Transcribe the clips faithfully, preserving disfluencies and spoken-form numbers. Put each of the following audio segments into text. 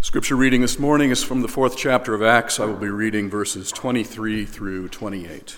Scripture reading this morning is from the fourth chapter of Acts. I will be reading verses twenty-three through twenty-eight.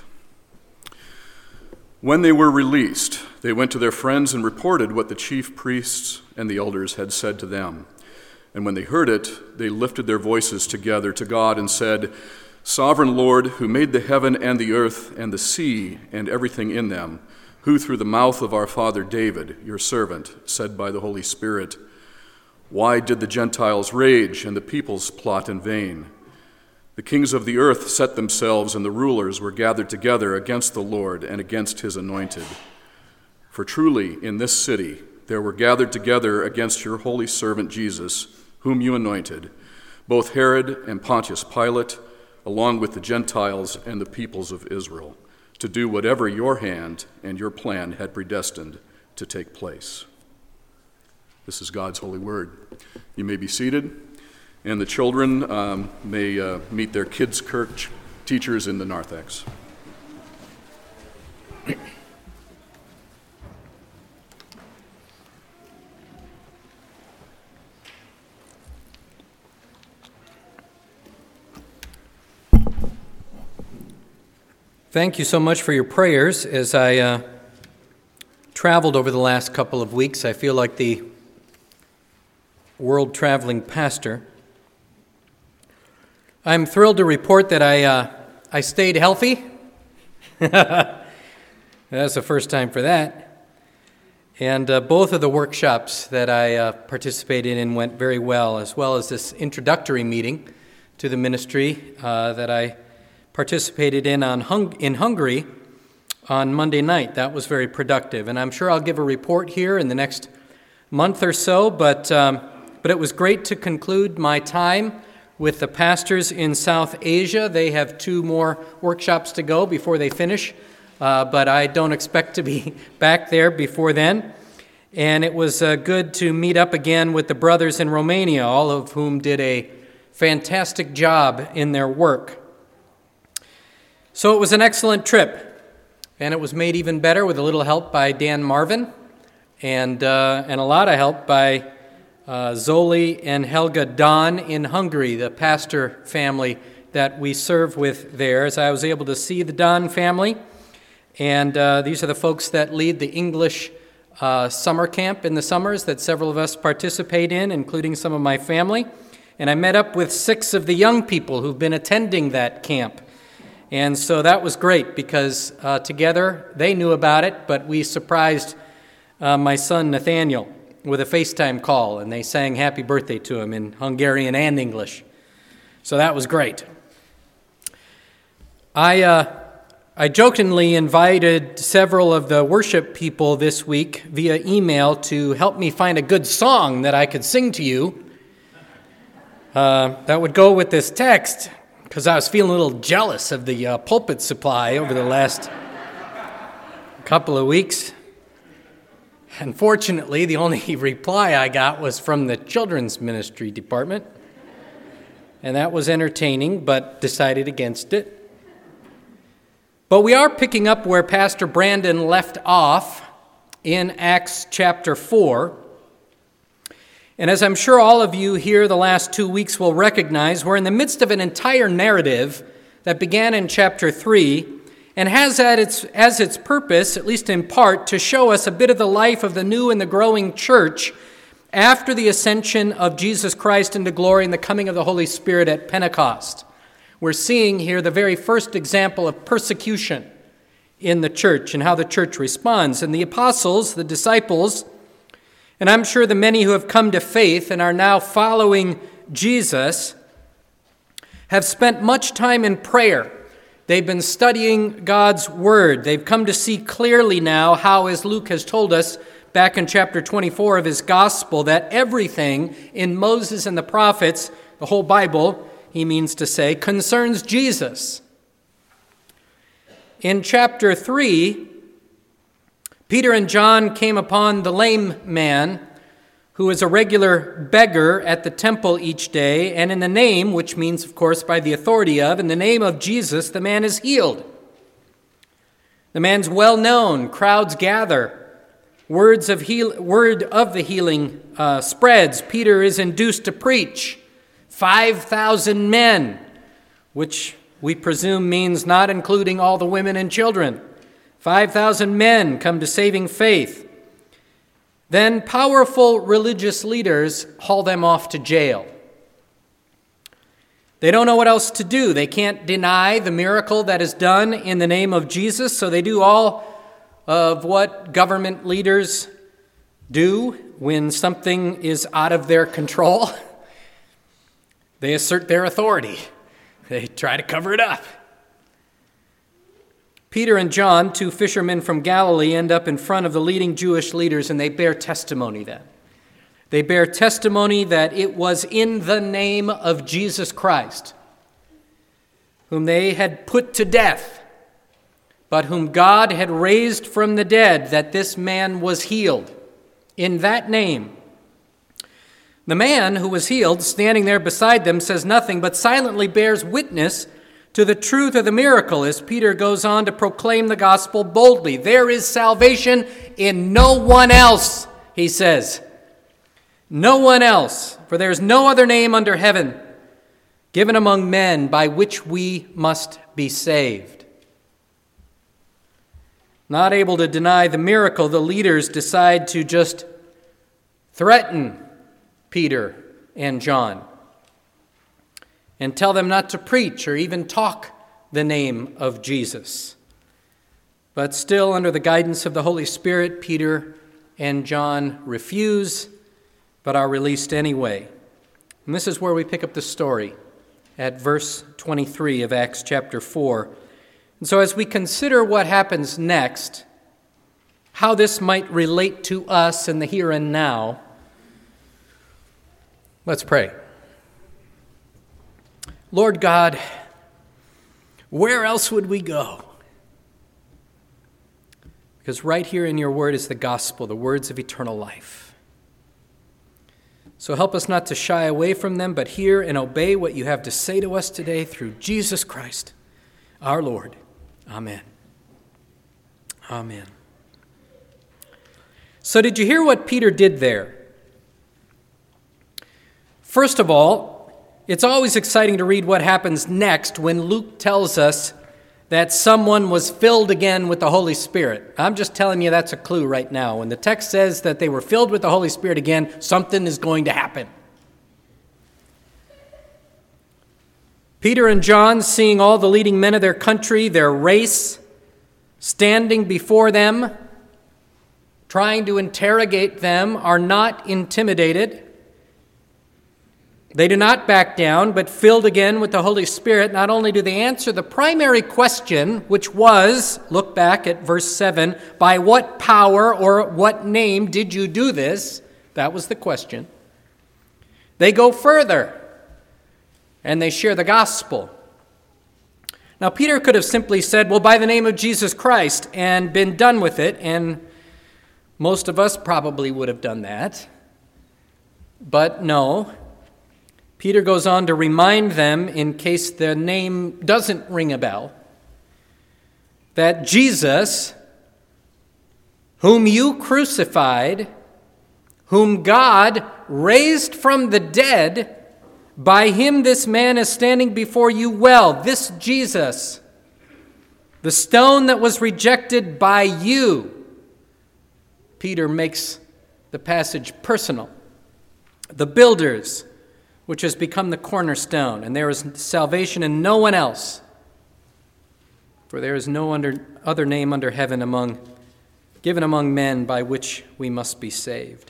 When they were released, they went to their friends and reported what the chief priests and the elders had said to them. And when they heard it, they lifted their voices together to God and said, "Sovereign Lord, who made the heaven and the earth and the sea and everything in them, who through the mouth of our father David, your servant, said by the Holy Spirit, why did the Gentiles rage and the peoples plot in vain? The kings of the earth set themselves, and the rulers were gathered together against the Lord and against his anointed. For truly in this city there were gathered together against your holy servant Jesus, whom you anointed, both Herod and Pontius Pilate, along with the Gentiles and the peoples of Israel, to do whatever your hand and your plan had predestined to take place." This is God's holy word. You may be seated, and the children um, may uh, meet their kids' church teachers in the narthex. Thank you so much for your prayers. As I uh, traveled over the last couple of weeks, I feel like the world-traveling pastor. I'm thrilled to report that I uh, I stayed healthy. That's the first time for that. And uh, both of the workshops that I uh, participated in went very well, as well as this introductory meeting to the ministry uh, that I participated in on hung- in Hungary on Monday night. That was very productive, and I'm sure I'll give a report here in the next month or so, but um, but it was great to conclude my time with the pastors in South Asia. They have two more workshops to go before they finish, uh, but I don't expect to be back there before then. And it was uh, good to meet up again with the brothers in Romania, all of whom did a fantastic job in their work. So it was an excellent trip, and it was made even better with a little help by Dan Marvin, and uh, and a lot of help by uh, Zoli and Helga Don in Hungary, the pastor family that we serve with there. As I was able to see the Don family, and uh, these are the folks that lead the English uh, summer camp in the summers that several of us participate in, including some of my family. And I met up with six of the young people who've been attending that camp. And so that was great because uh, together they knew about it, but we surprised uh, my son Nathaniel with a FaceTime call, and they sang happy birthday to him in Hungarian and English. So that was great. I uh, I jokingly invited several of the worship people this week via email to help me find a good song that I could sing to you uh, that would go with this text, because I was feeling a little jealous of the uh, pulpit supply over the last couple of weeks. Unfortunately, the only reply I got was from the children's ministry department, and that was entertaining, but decided against it. But we are picking up where Pastor Brandon left off in Acts chapter four. And as I'm sure all of you here the last two weeks will recognize, we're in the midst of an entire narrative that began in chapter three and has at its, as its purpose, at least in part, to show us a bit of the life of the new and the growing church after the ascension of Jesus Christ into glory and the coming of the Holy Spirit at Pentecost. We're seeing here the very first example of persecution in the church and how the church responds. And the apostles, the disciples, and I'm sure the many who have come to faith and are now following Jesus have spent much time in prayer. They've been studying God's word. They've come to see clearly now how, as Luke has told us back in chapter twenty-four of his gospel, that everything in Moses and the prophets, the whole Bible, he means to say, concerns Jesus. In chapter three, Peter and John came upon the lame man who was a regular beggar at the temple each day, and in the name, which means, of course, by the authority of, in the name of Jesus, the man is healed. The man's well known, crowds gather, words of heal, word of the healing uh, spreads. Peter is induced to preach. five thousand men, which we presume means not including all the women and children. five thousand men come to saving faith. Then powerful religious leaders haul them off to jail. They don't know what else to do. They can't deny the miracle that is done in the name of Jesus, so they do all of what government leaders do when something is out of their control. They assert their authority. They try to cover it up. Peter and John, two fishermen from Galilee, end up in front of the leading Jewish leaders, and they bear testimony then. They bear testimony that it was in the name of Jesus Christ, whom they had put to death, but whom God had raised from the dead, that this man was healed. In that name. The man who was healed, standing there beside them, says nothing, but silently bears witness to the truth of the miracle as Peter goes on to proclaim the gospel boldly. There is salvation in no one else, he says. No one else, for there is no other name under heaven given among men by which we must be saved. Not able to deny the miracle, the leaders decide to just threaten Peter and John and tell them not to preach or even talk the name of Jesus. But still, under the guidance of the Holy Spirit, Peter and John refuse, but are released anyway. And this is where we pick up the story at verse twenty-three of Acts chapter four. And so as we consider what happens next, how this might relate to us in the here and now, let's pray. Lord God, where else would we go? Because right here in your word is the gospel, the words of eternal life. So help us not to shy away from them, but hear and obey what you have to say to us today through Jesus Christ, our Lord. Amen. Amen. So did you hear what Peter did there? First of all, it's always exciting to read what happens next when Luke tells us that someone was filled again with the Holy Spirit. I'm just telling you that's a clue right now. When the text says that they were filled with the Holy Spirit again, something is going to happen. Peter and John, seeing all the leading men of their country, their race, standing before them, trying to interrogate them, are not intimidated. They do not back down, but filled again with the Holy Spirit, not only do they answer the primary question, which was, look back at verse seven, by what power or what name did you do this? That was the question. They go further, and they share the gospel. Now, Peter could have simply said, well, by the name of Jesus Christ, and been done with it, and most of us probably would have done that. But no. Peter goes on to remind them, in case the name doesn't ring a bell, that Jesus, whom you crucified, whom God raised from the dead, by him this man is standing before you well. This Jesus, the stone that was rejected by you. Peter makes the passage personal. The builders, which has become the cornerstone, and there is salvation in no one else. For there is no under, other name under heaven among, given among men by which we must be saved.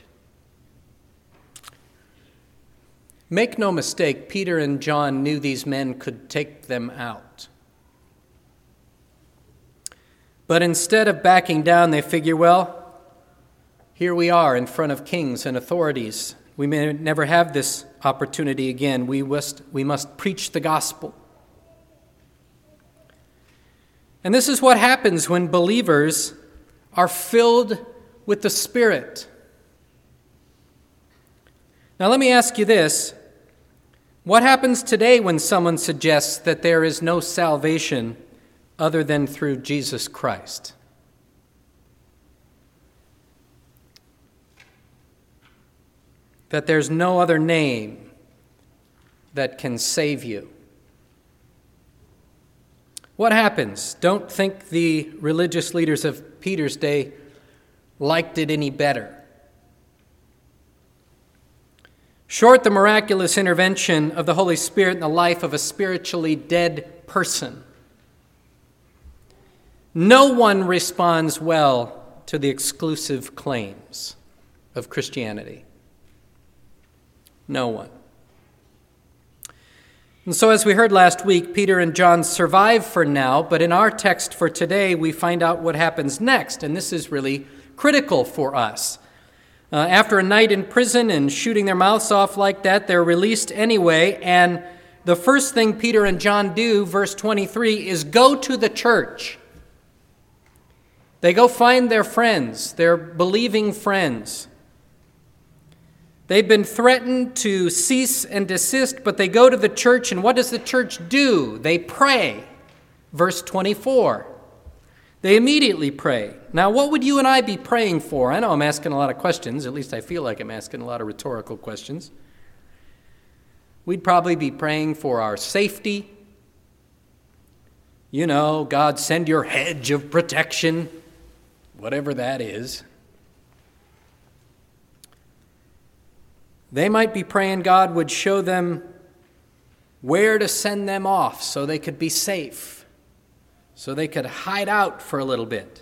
Make no mistake, Peter and John knew these men could take them out. But instead of backing down, they figure, well, here we are in front of kings and authorities. We may never have this opportunity again. We must, we must preach the gospel. And this is what happens when believers are filled with the Spirit. Now let me ask you this. What happens today when someone suggests that there is no salvation other than through Jesus Christ? That there's no other name that can save you. What happens? Don't think the religious leaders of Peter's day liked it any better. Short the miraculous intervention of the Holy Spirit in the life of a spiritually dead person, no one responds well to the exclusive claims of Christianity. No one. And so, as we heard last week, Peter and John survive for now, but in our text for today, we find out what happens next, and this is really critical for us. Uh, after a night in prison and shooting their mouths off like that, they're released anyway, and the first thing Peter and John do, verse twenty-three, is go to the church. They go find their friends, their believing friends. They've been threatened to cease and desist, but they go to the church, and what does the church do? They pray. Verse twenty-four. They immediately pray. Now, what would you and I be praying for? I know I'm asking a lot of questions. At least I feel like I'm asking a lot of rhetorical questions. We'd probably be praying for our safety. You know, God, send your hedge of protection, whatever that is. They might be praying God would show them where to send them off so they could be safe, so they could hide out for a little bit.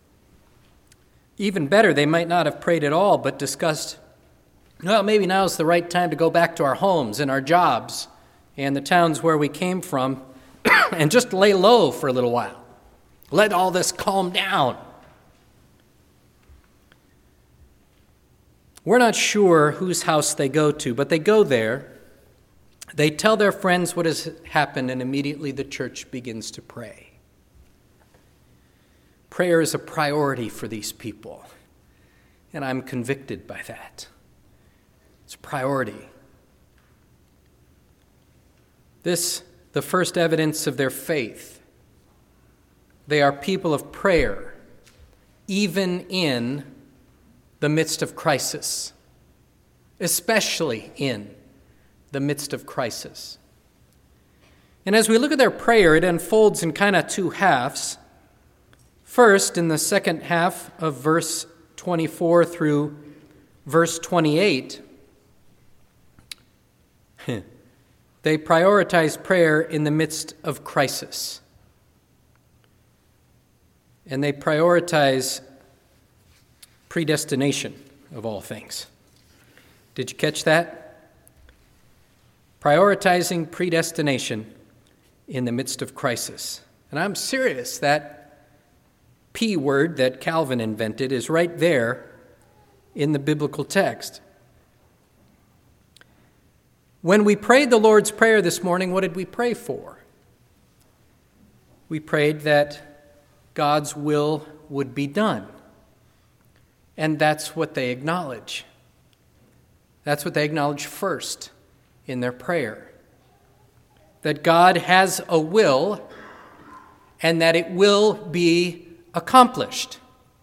Even better, they might not have prayed at all, but discussed, well, maybe now's the right time to go back to our homes and our jobs and the towns where we came from and just lay low for a little while. Let all this calm down. We're not sure whose house they go to, but they go there. They tell their friends what has happened, and immediately the church begins to pray. Prayer is a priority for these people, and I'm convicted by that. It's a priority. This, the first evidence of their faith. They are people of prayer, even in the midst of crisis, especially in the midst of crisis. And as we look at their prayer, it unfolds in kind of two halves. First, in the second half of verse twenty-four through verse twenty-eight, they prioritize prayer in the midst of crisis. And they prioritize predestination of all things. Did you catch that? Prioritizing predestination in the midst of crisis. And I'm serious, that P word that Calvin invented is right there in the biblical text. When we prayed the Lord's Prayer this morning, what did we pray for? We prayed that God's will would be done. And that's what they acknowledge. That's what they acknowledge first in their prayer. That God has a will and that it will be accomplished.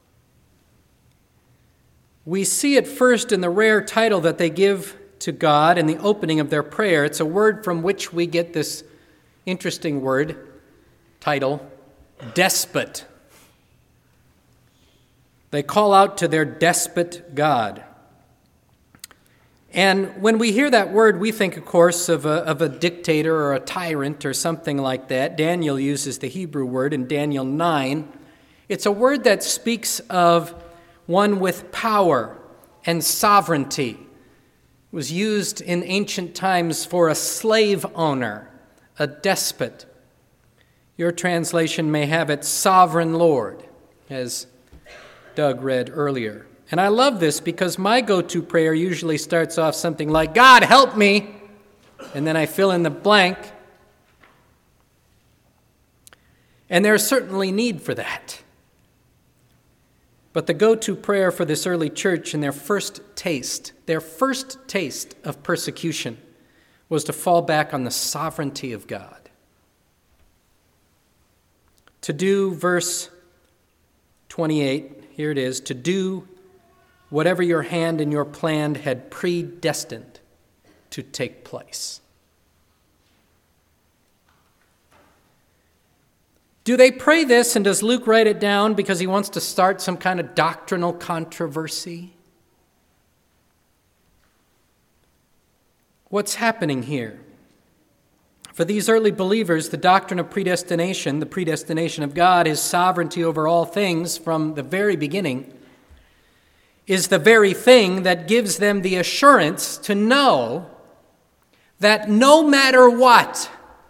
We see it first in the rare title that they give to God in the opening of their prayer. It's a word from which we get this interesting word, title, despot. They call out to their despot God. And when we hear that word, we think, of course, of a, of a dictator or a tyrant or something like that. Daniel uses the Hebrew word in Daniel nine. It's a word that speaks of one with power and sovereignty. It was used in ancient times for a slave owner, a despot. Your translation may have it sovereign Lord, as Doug read earlier. And I love this because my go-to prayer usually starts off something like, God, help me, and then I fill in the blank. And there's certainly need for that. But the go-to prayer for this early church in their first taste, their first taste of persecution, was to fall back on the sovereignty of God. To do, verse twenty-eight, here it is, to do whatever your hand and your plan had predestined to take place. Do they pray this, and does Luke write it down because he wants to start some kind of doctrinal controversy? What's happening here? For these early believers, the doctrine of predestination, the predestination of God, His sovereignty over all things from the very beginning, is the very thing that gives them the assurance to know that no matter what,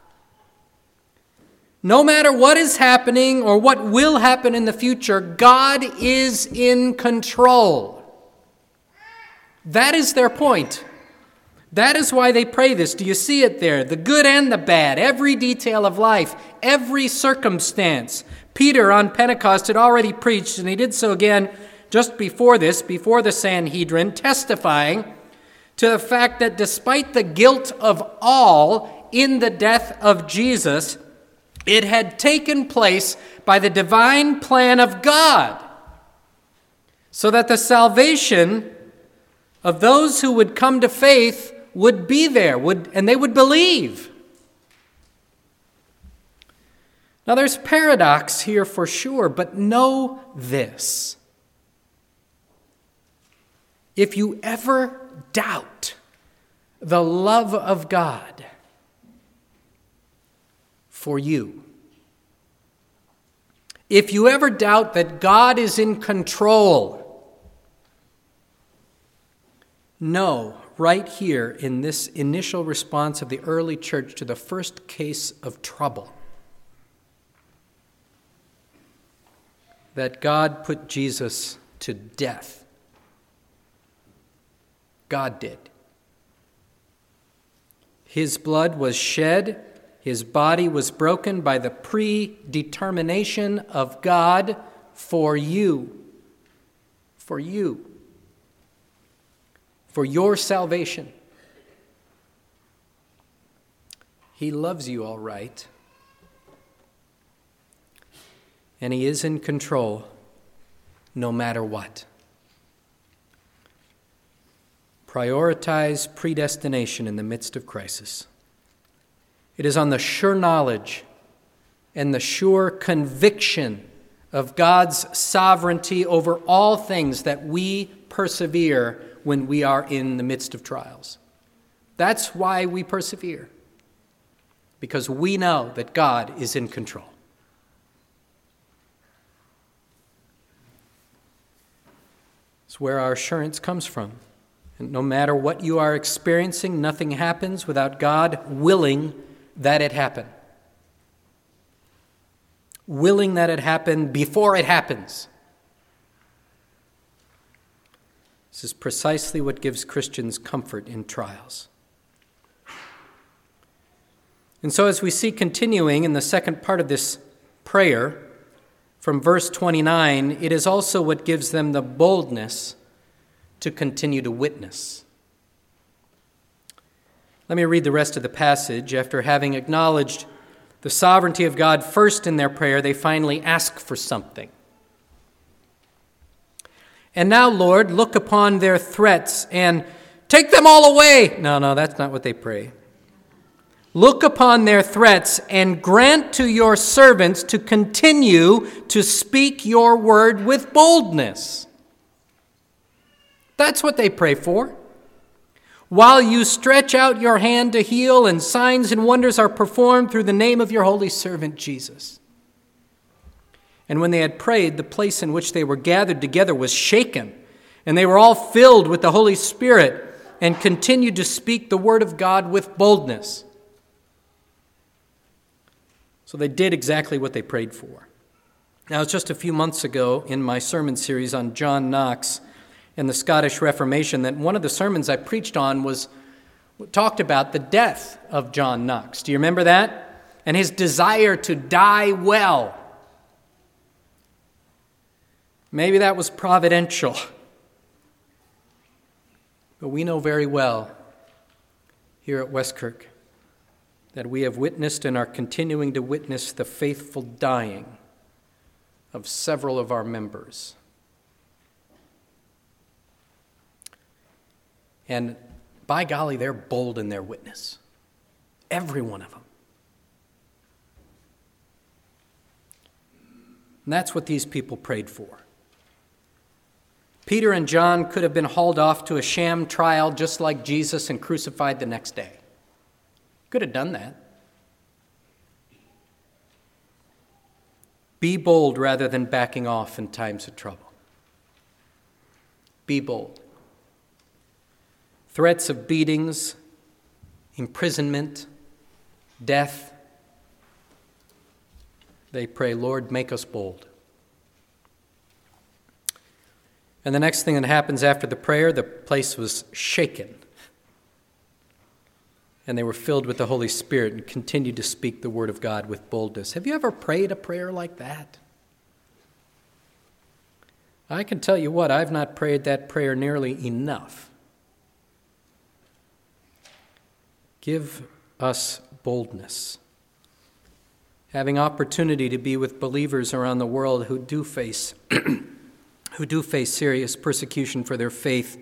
no matter what is happening or what will happen in the future, God is in control. That is their point. That is why they pray this. Do you see it there? The good and the bad, every detail of life, every circumstance. Peter on Pentecost had already preached, and he did so again just before this, before the Sanhedrin, testifying to the fact that despite the guilt of all in the death of Jesus, it had taken place by the divine plan of God, so that the salvation of those who would come to faith would be there, would and they would believe. Now there's paradox here for sure, but know this. If you ever doubt the love of God for you, if you ever doubt that God is in control, know right here in this initial response of the early church to the first case of trouble that God put Jesus to death. God did. His blood was shed. His body was broken by the predetermination of God for you. For you. For your salvation. He loves you all right. And He is in control no matter what. Prioritize predestination in the midst of crisis. It is on the sure knowledge and the sure conviction of God's sovereignty over all things that we persevere when we are in the midst of trials. That's why we persevere, because we know that God is in control. It's where our assurance comes from. And no matter what you are experiencing, nothing happens without God willing that it happen. Willing that it happen before it happens. This is precisely what gives Christians comfort in trials. And so as we see continuing in the second part of this prayer, from verse twenty-nine, it is also what gives them the boldness to continue to witness. Let me read the rest of the passage. After having acknowledged the sovereignty of God first in their prayer, they finally ask for something. And now, Lord, look upon their threats and take them all away. No, no, that's not what they pray. Look upon their threats and grant to your servants to continue to speak your word with boldness. That's what they pray for. While you stretch out your hand to heal and signs and wonders are performed through the name of your holy servant Jesus. And when they had prayed, the place in which they were gathered together was shaken, and they were all filled with the Holy Spirit and continued to speak the word of God with boldness. So they did exactly what they prayed for. Now, it's just a few months ago in my sermon series on John Knox and the Scottish Reformation that one of the sermons I preached on was talked about the death of John Knox. Do you remember that? And his desire to die well. Maybe that was providential. But we know very well here at Westkirk that we have witnessed and are continuing to witness the faithful dying of several of our members. And by golly, they're bold in their witness. Every one of them. And that's what these people prayed for. Peter and John could have been hauled off to a sham trial just like Jesus and crucified the next day. Could have done that. Be bold rather than backing off in times of trouble. Be bold. Threats of beatings, imprisonment, death. They pray, Lord, make us bold. And the next thing that happens after the prayer, the place was shaken. And they were filled with the Holy Spirit and continued to speak the word of God with boldness. Have you ever prayed a prayer like that? I can tell you what, I've not prayed that prayer nearly enough. Give us boldness. Having opportunity to be with believers around the world who do face who do face serious persecution for their faith,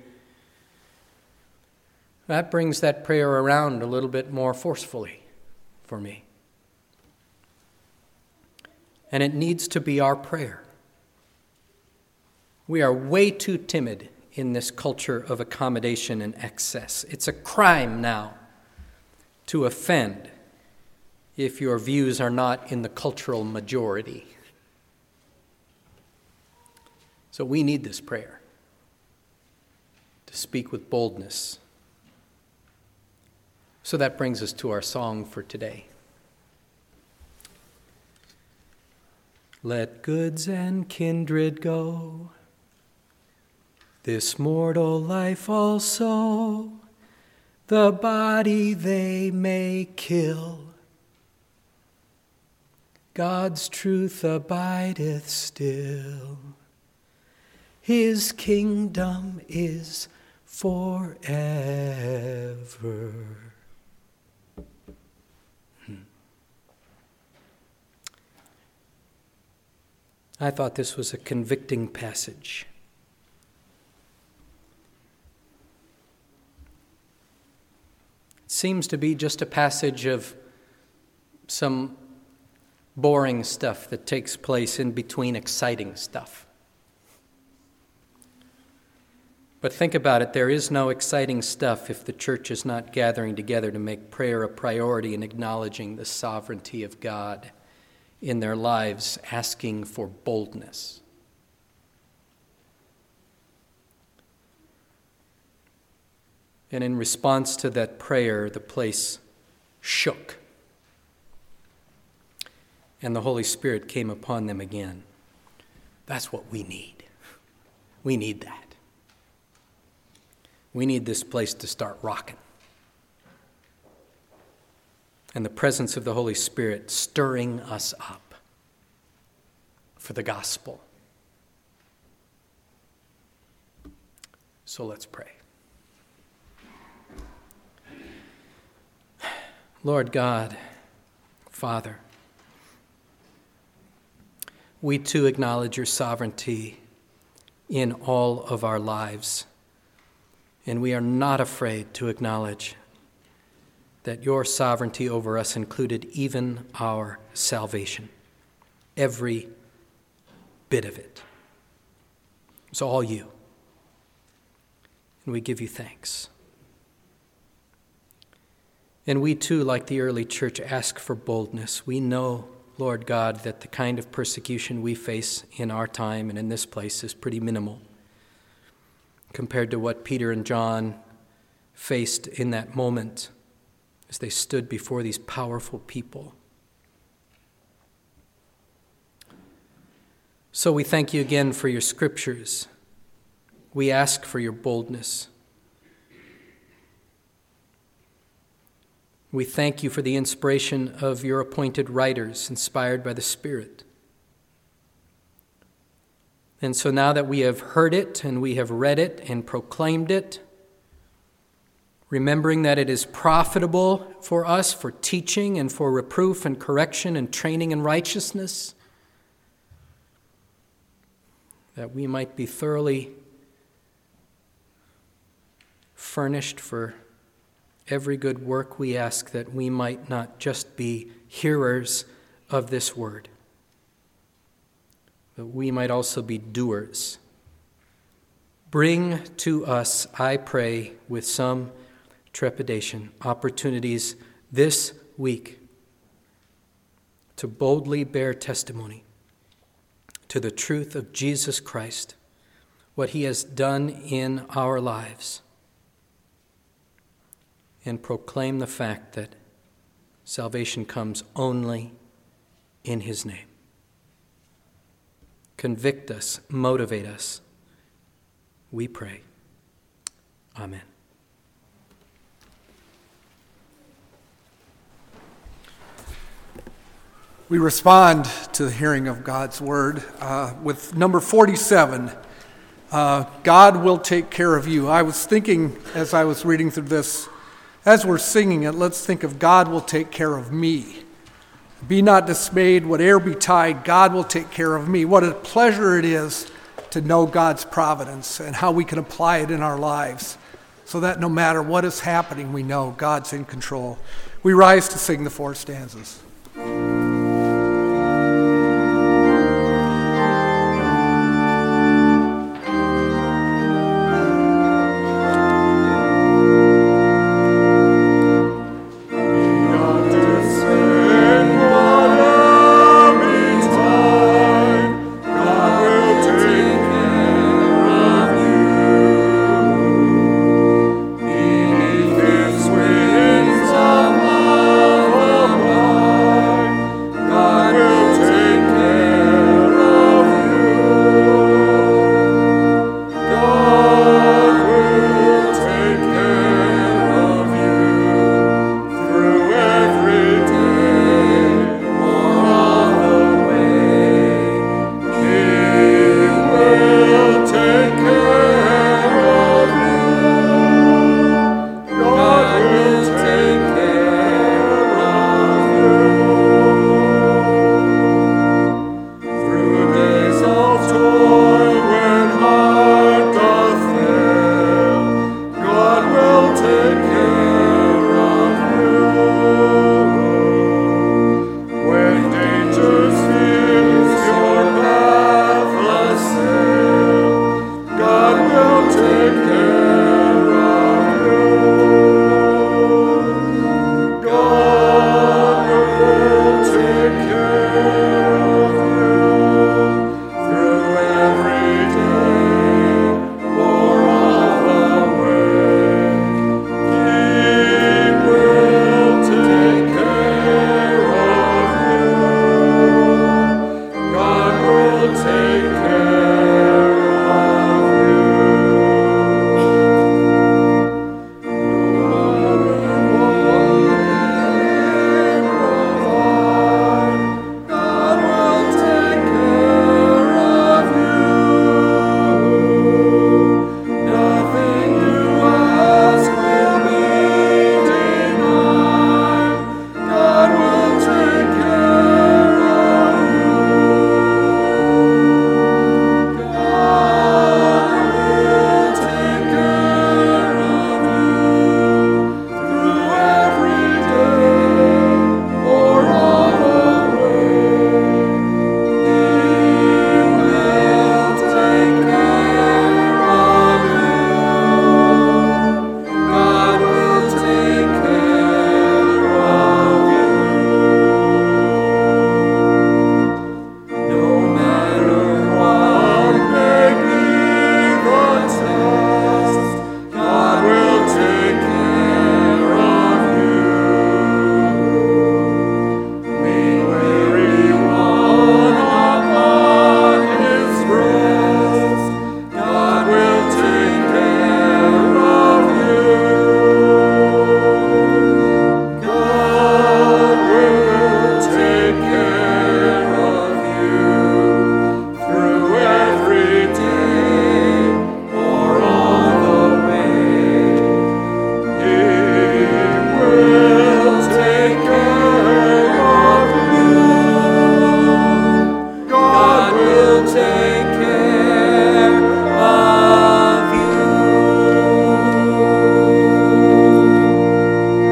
that brings that prayer around a little bit more forcefully for me. And it needs to be our prayer. We are way too timid in this culture of accommodation and excess. It's a crime now to offend if your views are not in the cultural majority. So we need this prayer to speak with boldness. So that brings us to our song for today. Let goods and kindred go, this mortal life also, the body they may kill. God's truth abideth still. His kingdom is forever. Hmm. I thought this was a convicting passage. It seems to be just a passage of some boring stuff that takes place in between exciting stuff. But think about it, there is no exciting stuff if the church is not gathering together to make prayer a priority and acknowledging the sovereignty of God in their lives, asking for boldness. And in response to that prayer, the place shook. And the Holy Spirit came upon them again. That's what we need. We need that. We need this place to start rocking. And the presence of the Holy Spirit stirring us up for the gospel. So let's pray. Lord God, Father, we too acknowledge your sovereignty in all of our lives. And we are not afraid to acknowledge that your sovereignty over us included even our salvation. Every bit of it. It's all you. And we give you thanks. And we too, like the early church, ask for boldness. We know, Lord God, that the kind of persecution we face in our time and in this place is pretty minimal compared to what Peter and John faced in that moment as they stood before these powerful people. So we thank you again for your scriptures. We ask for your boldness. We thank you for the inspiration of your appointed writers, inspired by the Spirit. And so now that we have heard it and we have read it and proclaimed it, remembering that it is profitable for us for teaching and for reproof and correction and training in righteousness, that we might be thoroughly furnished for every good work, we ask that we might not just be hearers of this word, that we might also be doers. Bring to us, I pray, with some trepidation, opportunities this week to boldly bear testimony to the truth of Jesus Christ, what he has done in our lives, and proclaim the fact that salvation comes only in his name. Convict us, motivate us, we pray. Amen. We respond to the hearing of God's word uh, with number forty-seven, uh, God will take care of you. I was thinking as I was reading through this, as we're singing it, let's think of God will take care of me. Be not dismayed, whate'er betide, God will take care of me. What a pleasure it is to know God's providence and how we can apply it in our lives so that no matter what is happening, we know God's in control. We rise to sing the four stanzas.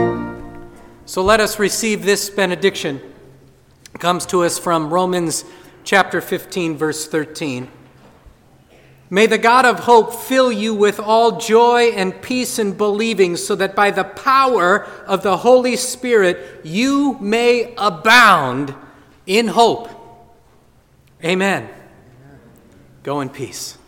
So let us receive this benediction. It comes to us from Romans chapter fifteen, verse thirteen. May the God of hope fill you with all joy and peace in believing, so that by the power of the Holy Spirit you may abound in hope. Amen. Go in peace.